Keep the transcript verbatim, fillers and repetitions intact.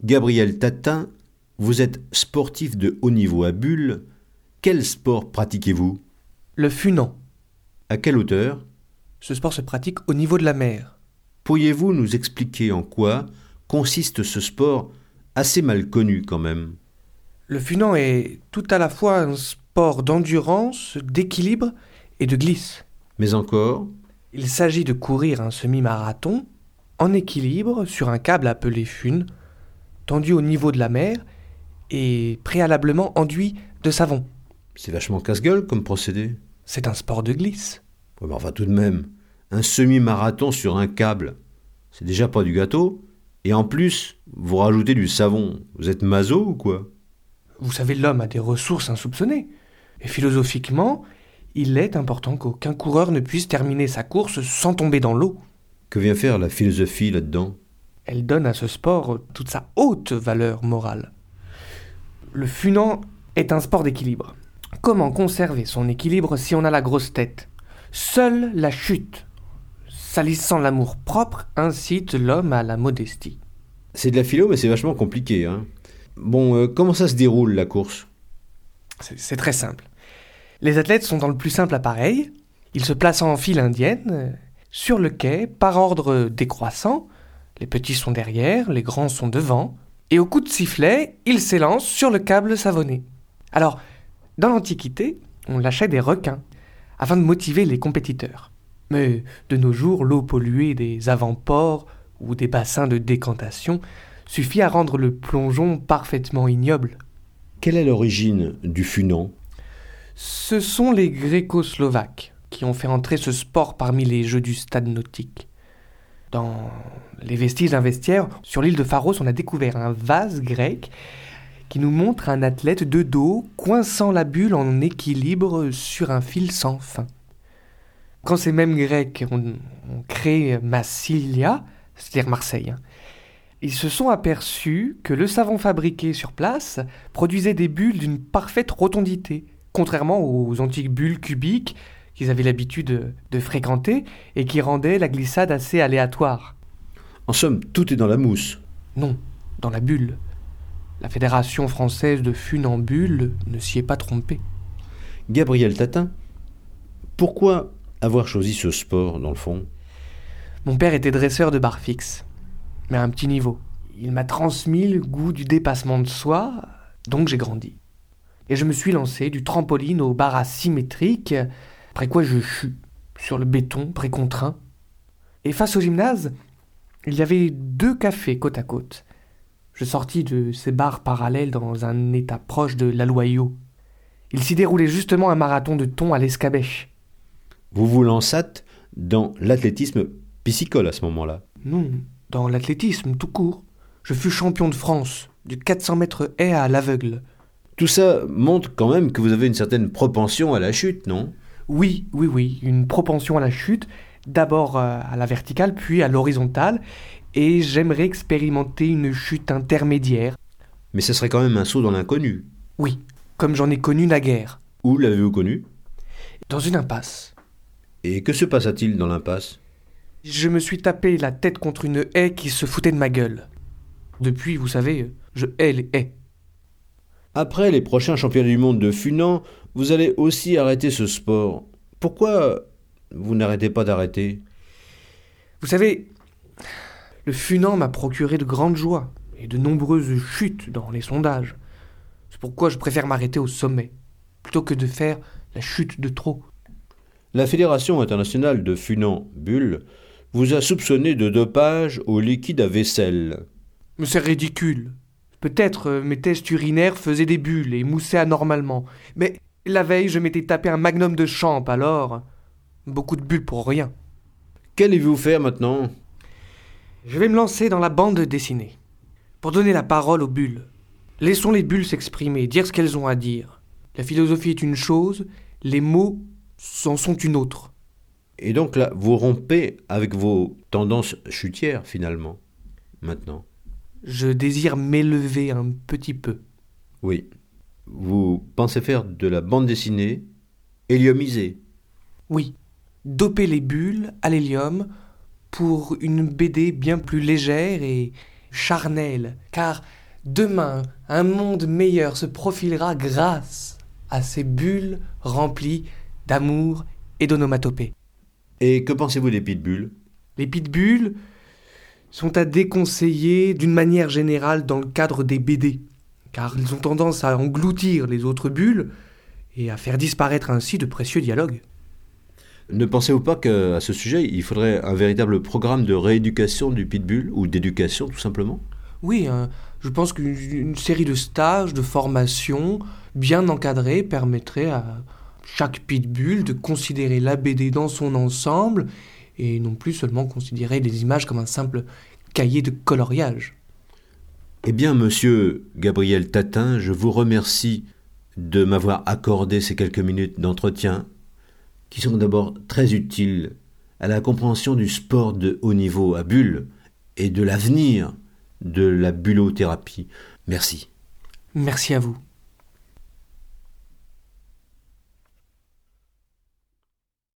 Gabriel Tatin, vous êtes sportif de haut niveau à Bulle. Quel sport pratiquez-vous ? Le funan. À quelle hauteur ? Ce sport se pratique au niveau de la mer. Pourriez-vous nous expliquer en quoi consiste ce sport assez mal connu quand même ? Le funan est tout à la fois un sport d'endurance, d'équilibre et de glisse. Mais encore ? Il s'agit de courir un semi-marathon en équilibre sur un câble appelé fun, tendu au niveau de la mer et préalablement enduit de savon. C'est vachement casse-gueule comme procédé. C'est un sport de glisse. Ouais, mais enfin tout de même, un semi-marathon sur un câble, c'est déjà pas du gâteau. Et en plus, vous rajoutez du savon. Vous êtes maso ou quoi ? Vous savez, l'homme a des ressources insoupçonnées. Et philosophiquement, il est important qu'aucun coureur ne puisse terminer sa course sans tomber dans l'eau. Que vient faire la philosophie là-dedans ? Elle donne à ce sport toute sa haute valeur morale. Le funan est un sport d'équilibre. Comment conserver son équilibre si on a la grosse tête ? Seule la chute, salissant l'amour-propre, incite l'homme à la modestie. C'est de la philo, mais c'est vachement compliqué, hein. Bon, euh, comment ça se déroule, la course ? C'est, c'est très simple. Les athlètes sont dans le plus simple appareil. Ils se placent en file indienne, euh, sur le quai, par ordre décroissant. Les petits sont derrière, les grands sont devant. Et au coup de sifflet, ils s'élancent sur le câble savonné. Alors, dans l'Antiquité, on lâchait des requins, afin de motiver les compétiteurs. Mais de nos jours, l'eau polluée des avant-ports ou des bassins de décantation suffit à rendre le plongeon parfaitement ignoble. Quelle est l'origine du funan ? Ce sont les Gréco-Slovaques qui ont fait entrer ce sport parmi les jeux du stade nautique. Dans les vestiges d'un vestiaire, sur l'île de Pharos, on a découvert un vase grec qui nous montre un athlète de dos coinçant la bulle en équilibre sur un fil sans fin. Quand ces mêmes Grecs ont, ont créé Massilia, c'est-à-dire Marseille, hein, ils se sont aperçus que le savon fabriqué sur place produisait des bulles d'une parfaite rotondité, contrairement aux antiques bulles cubiques qu'ils avaient l'habitude de, de fréquenter et qui rendaient la glissade assez aléatoire. En somme, tout est dans la mousse. Non, dans la bulle. La Fédération française de funambule ne s'y est pas trompée. Gabriel Tatin, pourquoi avoir choisi ce sport, dans le fond ? Mon père était dresseur de barres fixes, mais à un petit niveau. Il m'a transmis le goût du dépassement de soi, donc j'ai grandi. Et je me suis lancé du trampoline aux barres asymétriques, après quoi je chus sur le béton précontraint. Et face au gymnase, il y avait deux cafés côte à côte. Je sortis de ces barres parallèles dans un état proche de l'Aloyau. Il s'y déroulait justement un marathon de thon à l'escabèche. Vous vous lancâtes dans l'athlétisme piscicole à ce moment-là ? Non, dans l'athlétisme tout court. Je fus champion de France, du quatre cents mètres haies à l'aveugle. Tout ça montre quand même que vous avez une certaine propension à la chute, non ? Oui, oui, oui, une propension à la chute, d'abord à la verticale, puis à l'horizontale, et j'aimerais expérimenter une chute intermédiaire. Mais ce serait quand même un saut dans l'inconnu. Oui, comme j'en ai connu naguère. Où l'avez-vous connu ? Dans une impasse. Et que se passa-t-il dans l'impasse ? Je me suis tapé la tête contre une haie qui se foutait de ma gueule. Depuis, vous savez, je hais les haies. Après les prochains championnats du monde de funan, vous allez aussi arrêter ce sport. Pourquoi vous n'arrêtez pas d'arrêter ? Vous savez, le funan m'a procuré de grandes joies et de nombreuses chutes dans les sondages. C'est pourquoi je préfère m'arrêter au sommet, plutôt que de faire la chute de trop. La Fédération internationale de funan-bulle vous a soupçonné de dopage au liquide à vaisselle. Mais c'est ridicule. Peut-être euh, mes tests urinaires faisaient des bulles et moussaient anormalement. Mais la veille, je m'étais tapé un magnum de champ, alors... Beaucoup de bulles pour rien. Qu'allez-vous faire maintenant ? Je vais me lancer dans la bande dessinée. Pour donner la parole aux bulles. Laissons les bulles s'exprimer, dire ce qu'elles ont à dire. La philosophie est une chose, les mots en sont une autre. Et donc là, vous rompez avec vos tendances chutières, finalement, maintenant. Je désire m'élever un petit peu. Oui. Vous pensez faire de la bande dessinée héliumisée ? Oui. Doper les bulles à l'hélium pour une B D bien plus légère et, charnel, car demain, un monde meilleur se profilera grâce à ces bulles remplies d'amour et d'onomatopées. Et que pensez-vous des pitbulls ? Les pitbulls sont à déconseiller d'une manière générale dans le cadre des B D, car ils ont tendance à engloutir les autres bulles et à faire disparaître ainsi de précieux dialogues. Ne pensez-vous pas qu'à ce sujet, il faudrait un véritable programme de rééducation du pitbull, ou d'éducation tout simplement ? Oui, hein, je pense qu'une une série de stages, de formations bien encadrés permettrait à chaque pitbull de considérer la B D dans son ensemble et non plus seulement considérer les images comme un simple cahier de coloriage. Eh bien, monsieur Gabriel Tatin, je vous remercie de m'avoir accordé ces quelques minutes d'entretien, qui sont d'abord très utiles à la compréhension du sport de haut niveau à bulles et de l'avenir de la bullothérapie. Merci. Merci à vous.